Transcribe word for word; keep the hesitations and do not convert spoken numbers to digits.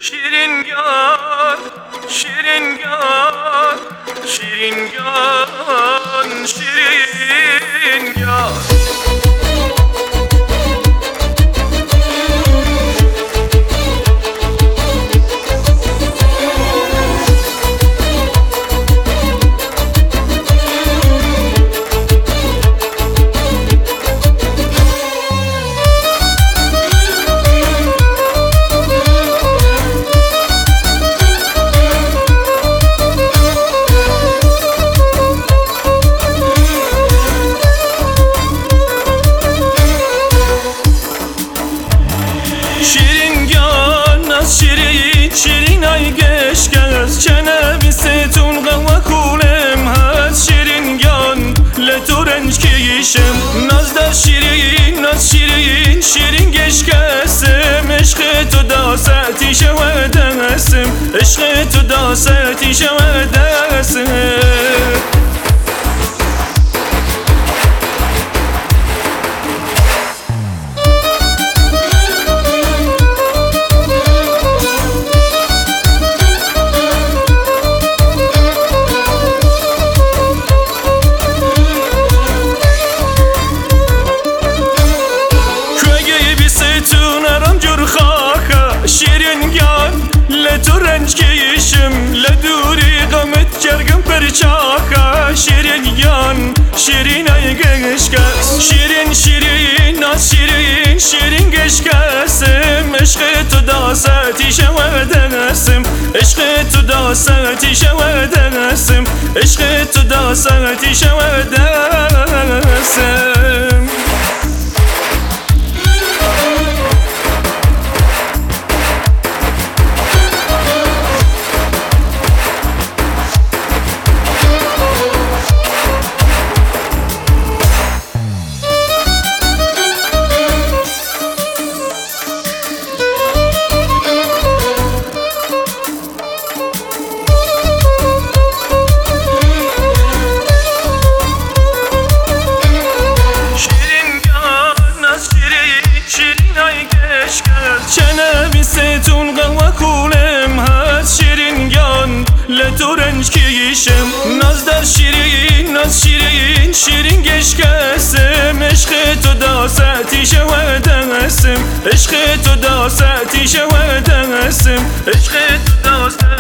شیرین گان شیرین گان شیرین گان شیرین گان شیرین شیرین ای گشکز چنوی ستون قوا کولم هست شیرین گان لتو رنج کیشم ناز در شیرین ناز شیرین شیرین گشکسم عشق تو داستی شودستم عشق تو داستی شودستم لتو رنج کیشم لدوری قمت کرگم پرچاخا شیرین گان شیرین ای گشکس شیرین شیرین ناز شیرین شیرین گشکسم عشق تو داستی شودستم عشق تو داستی شودستم عشق تو داستی شودستم چنوی ستون قوا کولم هست شیرین گان لتو رنج کیشم ناز در شیرین ناز شیرین شیرین گشکسم عشق تو داستی شودستم عشق تو داستی شودستم عشق تو داستی